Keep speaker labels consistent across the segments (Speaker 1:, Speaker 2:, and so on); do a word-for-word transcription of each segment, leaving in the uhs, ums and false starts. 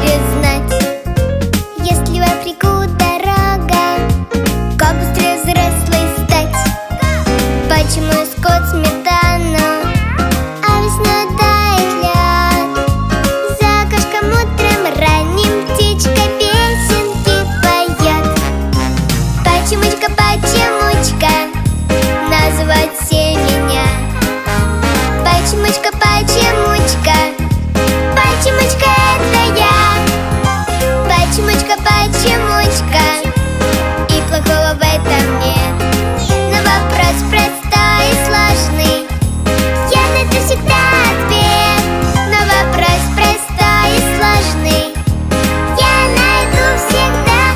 Speaker 1: тебе знать. Если в Африку дорога, как быстрее взрослой стать? Почему скот сметану, а весной тает лед? За окошком утром ранним птичка песенки поет. Почемучка, почемучка, называют все меня. Почемучка, почемучка, почемучка это я. Почемучка, почемучка, и плохого в этом нет. Но вопрос простой и сложный, я найду всегда ответ. Но вопрос простой и сложный, я найду всегда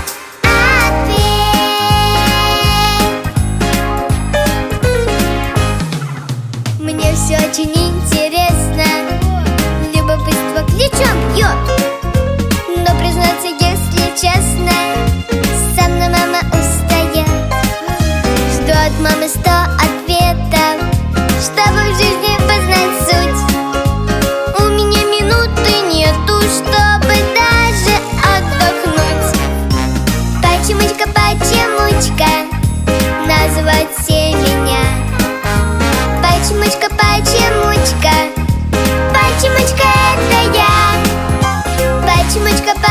Speaker 1: ответ. Мне все очень интересно, любопытство ключом бьет. Но признаться, если честно, со мной мама устает. Жду от мамы сто ответов, чтобы в жизни познать суть. У меня минуты нету, чтобы даже отдохнуть. Почемучка, почемучка, называют все меня. Почемучка, почемучка, почемучка это я. Почемучка,